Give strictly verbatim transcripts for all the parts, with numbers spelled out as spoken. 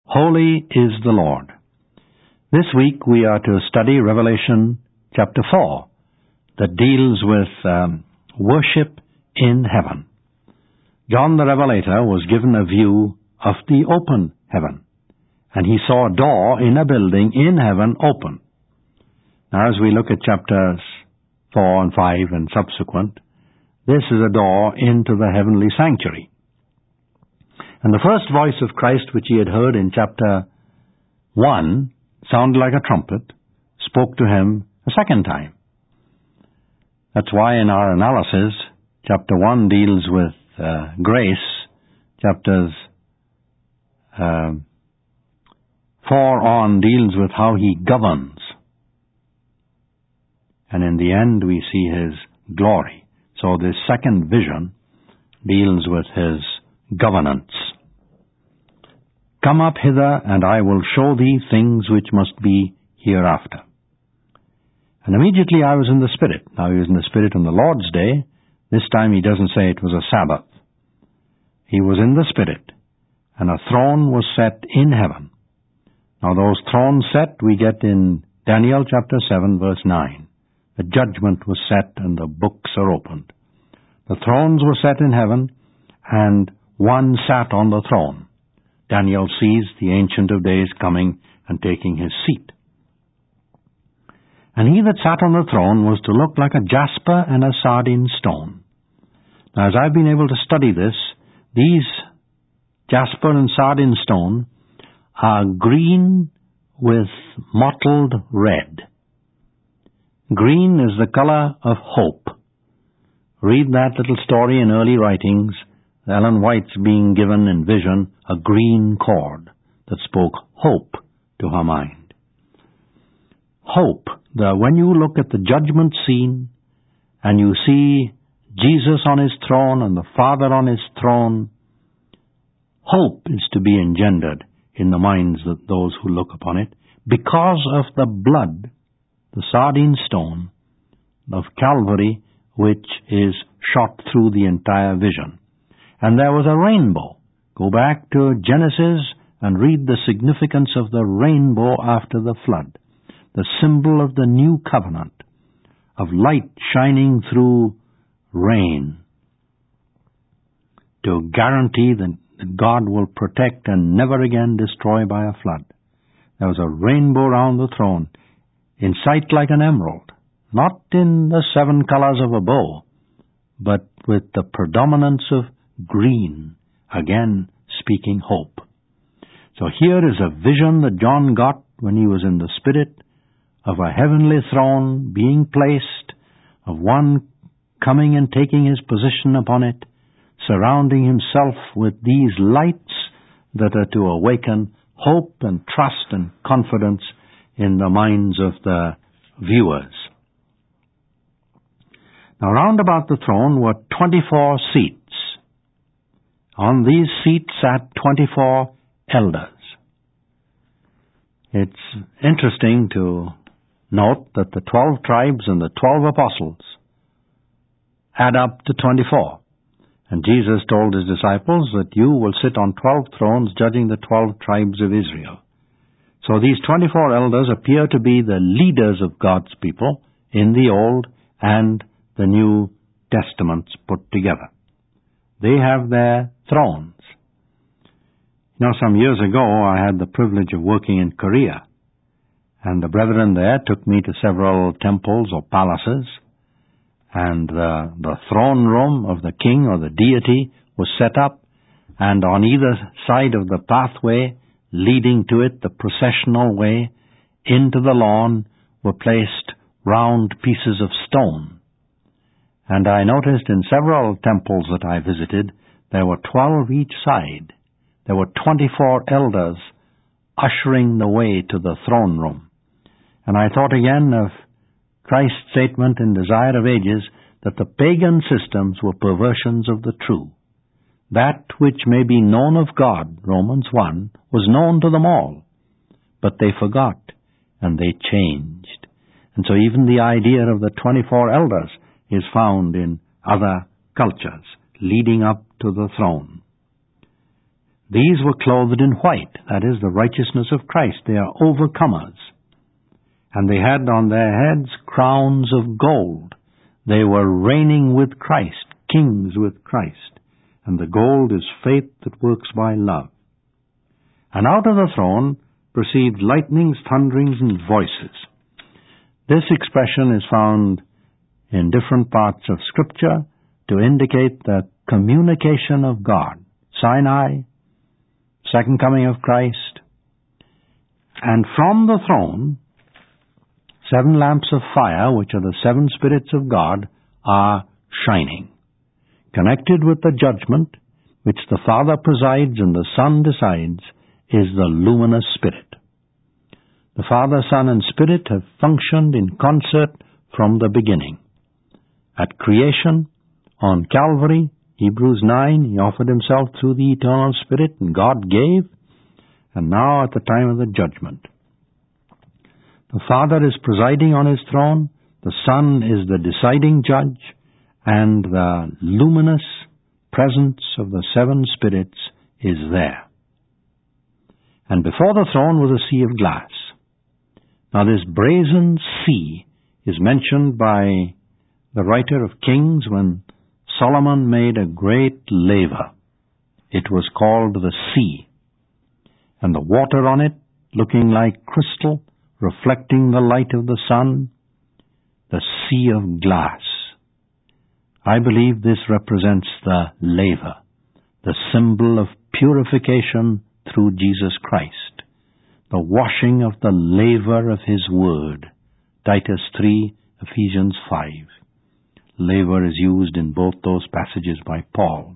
Holy is the Lord. This week we are to study Revelation chapter four that deals with um, worship in heaven. John the Revelator was given a view of the open heaven, and he saw a door in a building in heaven open. Now, as we look at chapters four and five and subsequent, this is a door into the heavenly sanctuary. And the first voice of Christ, which he had heard in chapter one, sounded like a trumpet, spoke to him a second time. That's why in our analysis, chapter one deals with uh, grace, chapters uh, four on deals with how he governs. And in the end, we see his glory. So this second vision deals with his governance. Come up hither, and I will show thee things which must be hereafter. And immediately I was in the Spirit. Now he was in the Spirit on the Lord's day. This time he doesn't say it was a Sabbath. He was in the Spirit, and a throne was set in heaven. Now those thrones set we get in Daniel chapter seven verse nine. The judgment was set and the books are opened. The thrones were set in heaven, and one sat on the throne. Daniel sees the Ancient of Days coming and taking his seat. And he that sat on the throne was to look like a jasper and a sardine stone. Now, as I've been able to study this, these jasper and sardine stone are green with mottled red. Green is the color of hope. Read that little story in early writings, Ellen White's being given in vision a green cord that spoke hope to her mind. Hope, the, when you look at the judgment scene and you see Jesus on his throne and the Father on his throne, hope is to be engendered in the minds of those who look upon it because of the blood, the sardine stone of Calvary, which is shot through the entire vision. And there was a rainbow. Go back to Genesis and read the significance of the rainbow after the flood, the symbol of the new covenant, of light shining through rain, to guarantee that God will protect and never again destroy by a flood. There was a rainbow round the throne, in sight like an emerald, not in the seven colors of a bow, but with the predominance of green, again speaking hope. So here is a vision that John got when he was in the Spirit of a heavenly throne being placed, of one coming and taking his position upon it, surrounding himself with these lights that are to awaken hope and trust and confidence in the minds of the viewers. Now round about the throne were twenty-four seats. On these seats sat twenty-four elders. It's interesting to note that the twelve tribes and the twelve apostles add up to twenty-four. And Jesus told his disciples that you will sit on twelve thrones judging the twelve tribes of Israel. So these twenty-four elders appear to be the leaders of God's people in the Old and the New Testaments put together. They have their thrones. You know, some years ago I had the privilege of working in Korea, and the brethren there took me to several temples or palaces, and the, the throne room of the king or the deity was set up, and on either side of the pathway leading to it, the processional way into the lawn, were placed round pieces of stone. And I noticed in several temples that I visited, there were twelve each side. There were twenty-four elders ushering the way to the throne room. And I thought again of Christ's statement in Desire of Ages that the pagan systems were perversions of the true. That which may be known of God, Romans one, was known to them all. But they forgot, and they changed. And so even the idea of the twenty-four elders is found in other cultures leading up to the throne. These were clothed in white, that is, the righteousness of Christ. They are overcomers. And they had on their heads crowns of gold. They were reigning with Christ, kings with Christ. And the gold is faith that works by love. And out of the throne proceeded lightnings, thunderings, and voices. This expression is found in different parts of Scripture to indicate the communication of God. Sinai, second coming of Christ. And from the throne, seven lamps of fire, which are the seven spirits of God, are shining. Connected with the judgment, which the Father presides and the Son decides, is the luminous Spirit. The Father, Son, and Spirit have functioned in concert from the beginning. At creation, on Calvary, Hebrews nine, He offered Himself through the eternal Spirit, and God gave, and now at the time of the judgment. The Father is presiding on His throne, the Son is the deciding judge, and the luminous presence of the seven spirits is there. And before the throne was a sea of glass. Now this brazen sea is mentioned by the writer of Kings when Solomon made a great laver. It was called the sea, and the water on it looking like crystal, reflecting the light of the sun, the sea of glass. I believe this represents the laver, the symbol of purification through Jesus Christ, the washing of the laver of His Word. Titus three, Ephesians five. Laver is used in both those passages by Paul.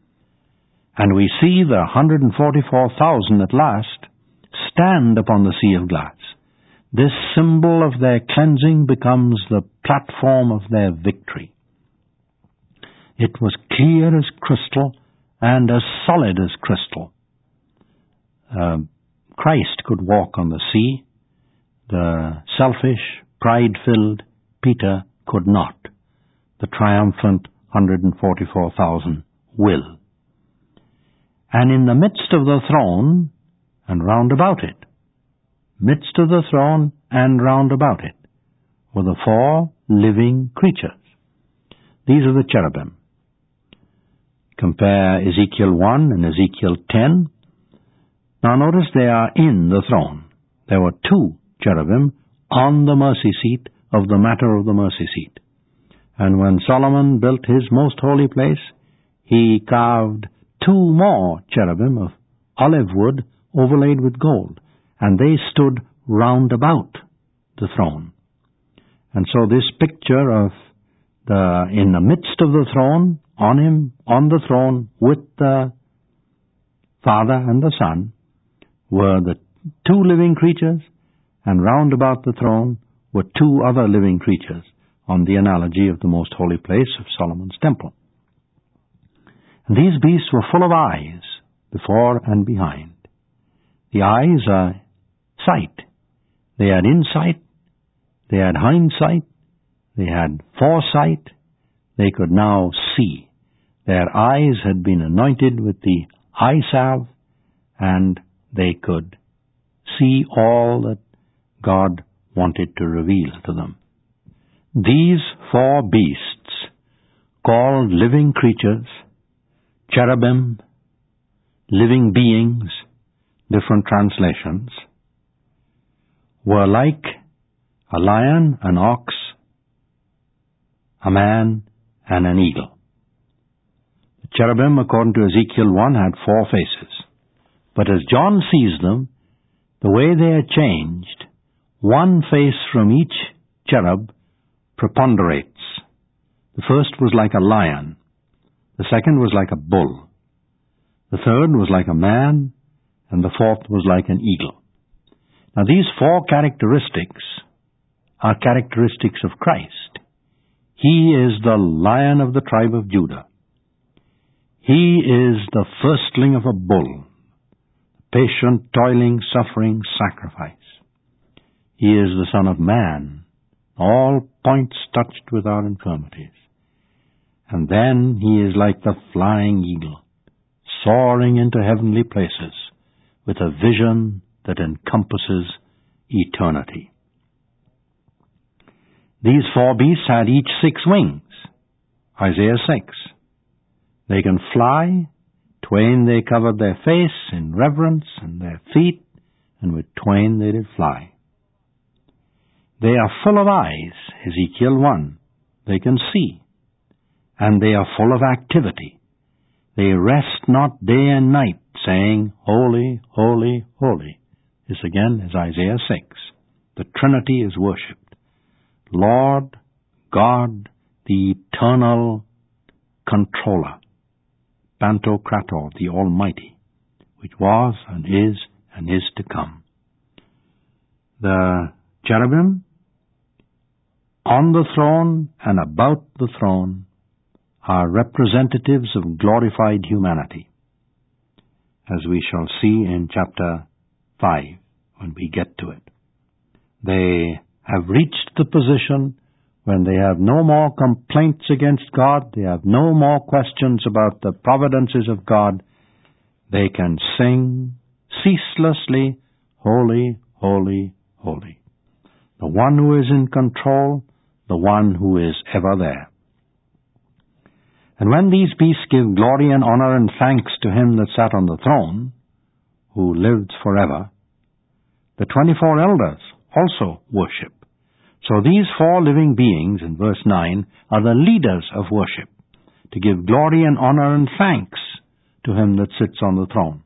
And we see the one hundred forty-four thousand at last stand upon the sea of glass. This symbol of their cleansing becomes the platform of their victory. It was clear as crystal and as solid as crystal. Uh, Christ could walk on the sea. The selfish, pride-filled Peter could not. The triumphant one hundred forty-four thousand will. And in the midst of the throne and round about it, midst of the throne and round about it, were the four living creatures. These are the cherubim. Compare Ezekiel one and Ezekiel ten. Now notice they are in the throne. There were two cherubim on the mercy seat of the matter of the mercy seat. And when Solomon built his most holy place, he carved two more cherubim of olive wood overlaid with gold, and they stood round about the throne. And so this picture of the in the midst of the throne, on him, on the throne, with the Father and the Son, were the two living creatures, and round about the throne were two other living creatures, on the analogy of the most holy place of Solomon's temple. And these beasts were full of eyes, before and behind. The eyes are sight. They had insight, they had hindsight, they had foresight, they could now see. Their eyes had been anointed with the eye salve, and they could see all that God wanted to reveal to them. These four beasts, called living creatures, cherubim, living beings, different translations, were like a lion, an ox, a man, and an eagle. The cherubim, according to Ezekiel one, had four faces. But as John sees them, the way they are changed, one face from each cherub preponderates. The first was like a lion. The second was like a bull. The third was like a man. And the fourth was like an eagle. Now these four characteristics are characteristics of Christ. He is the Lion of the tribe of Judah. He is the firstling of a bull, patient, toiling, suffering sacrifice. He is the Son of Man, all points touched with our infirmities. And then he is like the flying eagle, soaring into heavenly places with a vision that encompasses eternity. These four beasts had each six wings. Isaiah six. They can fly. Twain they covered their face in reverence, and their feet, and with twain they did fly. They are full of eyes, Ezekiel one. They can see. And they are full of activity. They rest not day and night, saying, Holy, holy, holy. This again is Isaiah six. The Trinity is worshipped. Lord God, the eternal controller, Pantocrator, the Almighty, which was and is and is to come. The cherubim on the throne and about the throne are representatives of glorified humanity, as we shall see in chapter five when we get to it. They have reached the position when they have no more complaints against God, they have no more questions about the providences of God. They can sing ceaselessly, Holy, holy, holy. The one who is in control, the one who is ever there. And when these beasts give glory and honor and thanks to him that sat on the throne, who lived forever, the twenty-four elders also worship. So these four living beings, in verse nine, are the leaders of worship, to give glory and honor and thanks to him that sits on the throne.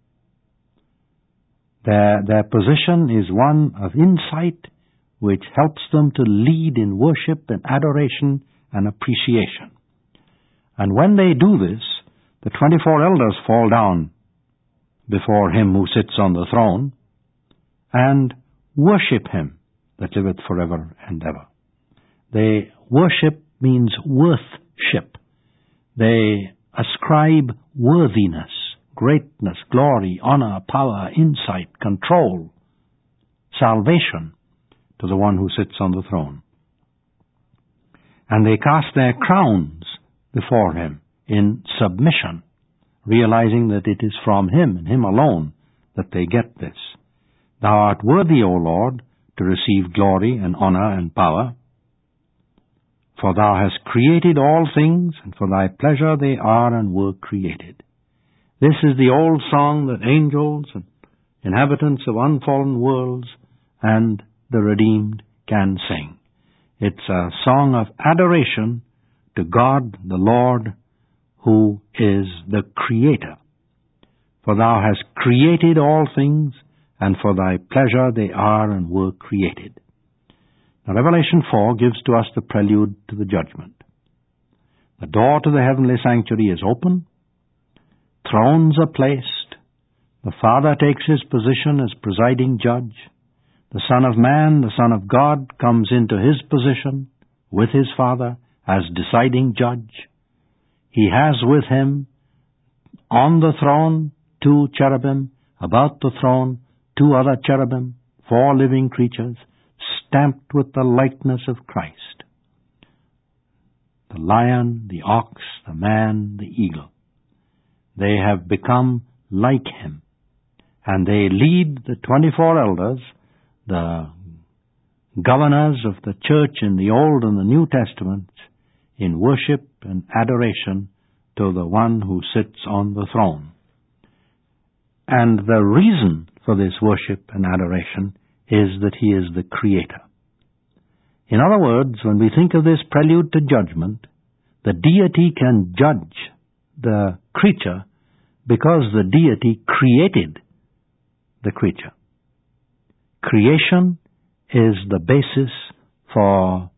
Their, their position is one of insight which helps them to lead in worship and adoration and appreciation. And when they do this, the twenty-four elders fall down before him who sits on the throne and worship him that liveth forever and ever. They worship means worthship. They ascribe worthiness, greatness, glory, honor, power, insight, control, salvation to the one who sits on the throne. And they cast their crowns before him in submission, realizing that it is from him and him alone that they get this. Thou art worthy, O Lord, to receive glory and honor and power, for thou hast created all things, and for thy pleasure they are and were created. This is the old song that angels and inhabitants of unfallen worlds and the redeemed can sing. It's a song of adoration to God the Lord, who is the Creator. For thou hast created all things, and for thy pleasure they are and were created. Now Revelation four gives to us the prelude to the judgment. The door to the heavenly sanctuary is open. Thrones are placed. The Father takes his position as presiding judge. The Son of Man, the Son of God, comes into his position with his Father as deciding judge. He has with him on the throne two cherubim, about the throne two other cherubim, four living creatures, stamped with the likeness of Christ. The lion, the ox, the man, the eagle. They have become like him, and they lead the twenty-four elders, the governors of the church in the Old and the New Testaments, in worship and adoration to the one who sits on the throne. And the reason for this worship and adoration is that he is the Creator. In other words, when we think of this prelude to judgment, the deity can judge the creature because the deity created the creature. Creation is the basis for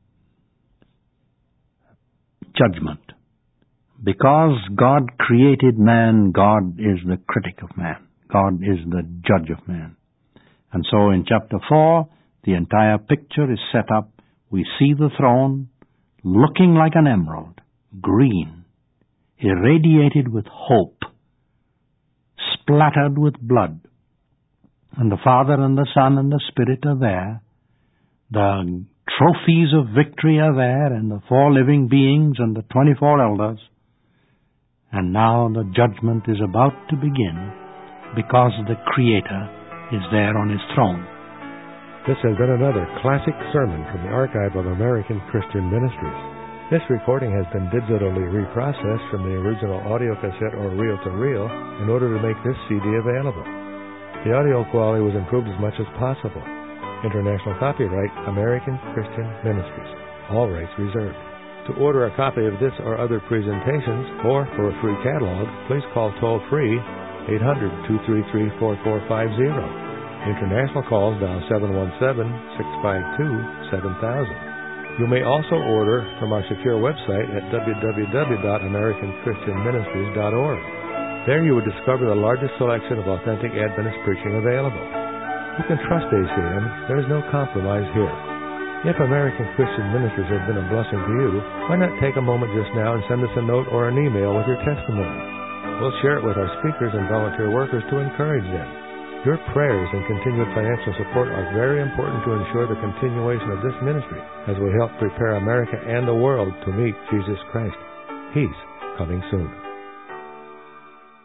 judgment. Because God created man, God is the critic of man. God is the judge of man. And so in chapter four, the entire picture is set up. We see the throne looking like an emerald, green, irradiated with hope, splattered with blood. And the Father and the Son and the Spirit are there. The trophies of victory are there, and the four living beings and the twenty-four elders. and now the judgment is about to begin because the Creator is there on His throne. This has been another classic sermon from the archive of American Christian Ministries. This recording has been digitally reprocessed from the original audio cassette or reel-to-reel in order to make this C D available. The audio quality was improved as much as possible. International copyright, American Christian Ministries. All rights reserved. To order a copy of this or other presentations, or for a free catalog, please call toll-free eight hundred, two three three, four four five zero. International calls dial seven one seven, six five two, seven thousand. You may also order from our secure website at w w w dot american christian ministries dot org. There you would discover the largest selection of authentic Adventist preaching available. You can trust A C M. There is no compromise here. If American Christian Ministries has been a blessing to you, why not take a moment just now and send us a note or an email with your testimony? We'll share it with our speakers and volunteer workers to encourage them. Your prayers and continued financial support are very important to ensure the continuation of this ministry as we help prepare America and the world to meet Jesus Christ. He's coming soon.